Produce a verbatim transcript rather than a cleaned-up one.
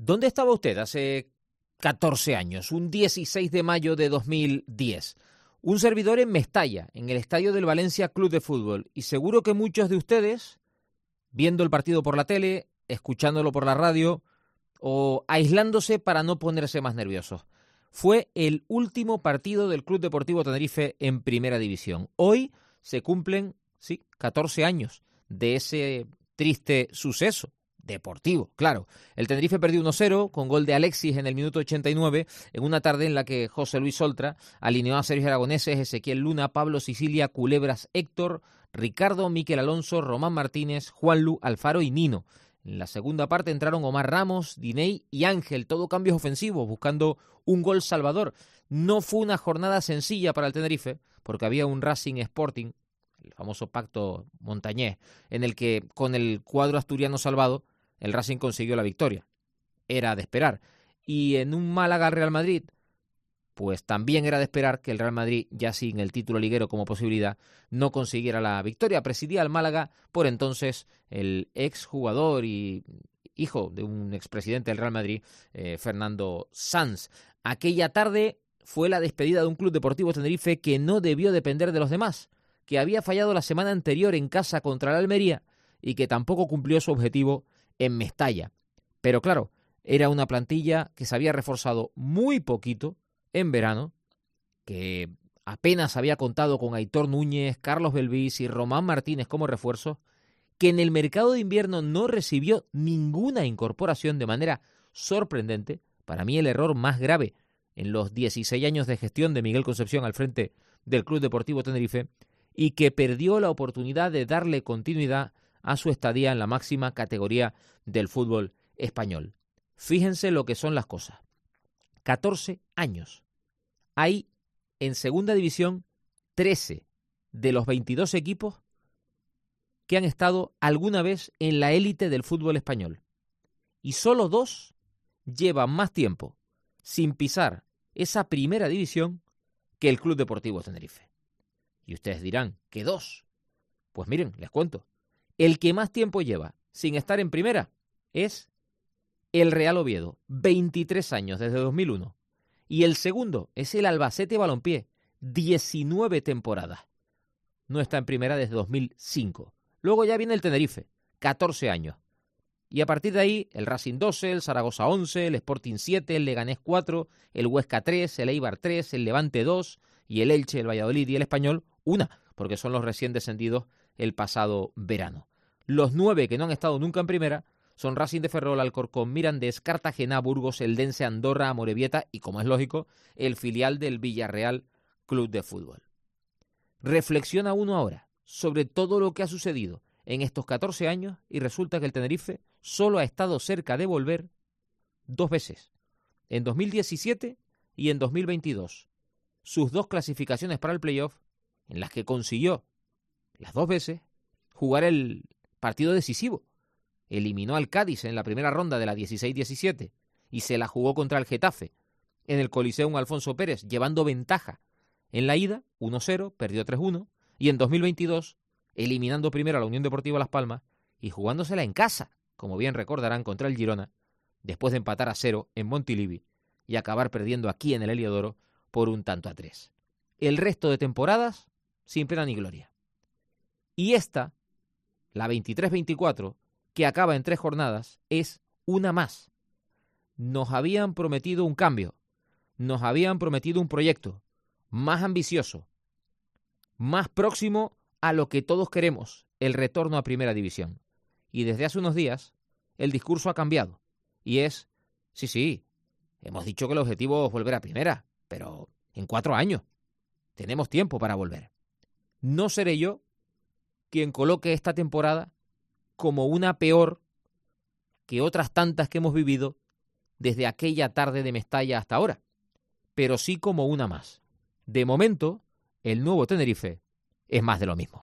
¿Dónde estaba usted hace catorce años, un dieciséis de mayo de dos mil diez? Un servidor en Mestalla, en el estadio del Valencia Club de Fútbol. Y seguro que muchos de ustedes, viendo el partido por la tele, escuchándolo por la radio o aislándose para no ponerse más nerviosos. Fue el último partido del Club Deportivo Tenerife en Primera División. Hoy se cumplen, sí, catorce años de ese triste suceso deportivo, claro. El Tenerife perdió uno cero con gol de Alexis en el minuto ochenta y nueve, en una tarde en la que José Luis Oltra alineó a Sergio Aragoneses, Ezequiel Luna, Pablo Sicilia, Culebras, Héctor, Ricardo, Miquel Alonso, Román Martínez, Juanlu, Alfaro y Nino. En la segunda parte entraron Omar Ramos, Diney y Ángel, todo cambios ofensivos, buscando un gol salvador. No fue una jornada sencilla para el Tenerife, porque había un Racing Sporting, el famoso pacto montañés, en el que con el cuadro asturiano salvado, el Racing consiguió la victoria. Era de esperar. Y en un Málaga-Real Madrid, pues también era de esperar que el Real Madrid, ya sin el título liguero como posibilidad, no consiguiera la victoria. Presidía al Málaga por entonces el exjugador y hijo de un expresidente del Real Madrid, eh, Fernando Sanz. Aquella tarde fue la despedida de un Club Deportivo Tenerife que no debió depender de los demás, que había fallado la semana anterior en casa contra el Almería y que tampoco cumplió su objetivo en Mestalla. Pero claro, era una plantilla que se había reforzado muy poquito en verano, que apenas había contado con Aitor Núñez, Carlos Belvis y Román Martínez como refuerzos, que en el mercado de invierno no recibió ninguna incorporación de manera sorprendente. Para mí el error más grave en los dieciséis años de gestión de Miguel Concepción al frente del Club Deportivo Tenerife, y que perdió la oportunidad de darle continuidad a su estadía en la máxima categoría del fútbol español. Fíjense lo que son las cosas. catorce años. Hay en segunda división trece de los veintidós equipos que han estado alguna vez en la élite del fútbol español. Y solo dos llevan más tiempo sin pisar esa primera división que el Club Deportivo Tenerife. Y ustedes dirán, ¿qué dos? Pues miren, les cuento. El que más tiempo lleva sin estar en primera es el Real Oviedo, veintitrés años desde dos mil uno. Y el segundo es el Albacete Balompié, diecinueve temporadas. No está en primera desde dos mil cinco. Luego ya viene el Tenerife, catorce años. Y a partir de ahí, el Racing doce, el Zaragoza once, el Sporting siete, el Leganés cuatro, el Huesca tres, el Eibar tres, el Levante dos y el Elche, el Valladolid y el Español una, porque son los recién descendidos el pasado verano. Los nueve que no han estado nunca en primera son Racing de Ferrol, Alcorcón, Mirandés, Cartagena, Burgos, Eldense, Andorra, Amorebieta y, como es lógico, el filial del Villarreal Club de Fútbol. Reflexiona uno ahora sobre todo lo que ha sucedido en estos catorce años y resulta que el Tenerife solo ha estado cerca de volver dos veces, en dos mil diecisiete y en dos mil veintidós. Sus dos clasificaciones para el playoff, en las que consiguió las dos veces jugar el partido decisivo. Eliminó al Cádiz en la primera ronda de la dieciséis diecisiete y se la jugó contra el Getafe en el Coliseum Alfonso Pérez, llevando ventaja en la ida, uno cero, perdió tres uno, y en dos mil veintidós, eliminando primero a la Unión Deportiva Las Palmas y jugándosela en casa, como bien recordarán, contra el Girona, después de empatar a cero en Montilivi y acabar perdiendo aquí en el Heliodoro por un tanto a tres. El resto de temporadas, sin pena ni gloria. Y esta, la veintitrés veinticuatro, que acaba en tres jornadas, es una más. Nos habían prometido un cambio, nos habían prometido un proyecto más ambicioso, más próximo a lo que todos queremos, el retorno a Primera División. Y desde hace unos días, el discurso ha cambiado. Y es, sí, sí, hemos dicho que el objetivo es volver a Primera, pero en cuatro años. Tenemos tiempo para volver. No seré yo quien coloque esta temporada como una peor que otras tantas que hemos vivido desde aquella tarde de Mestalla hasta ahora, pero sí como una más. De momento, el nuevo Tenerife es más de lo mismo.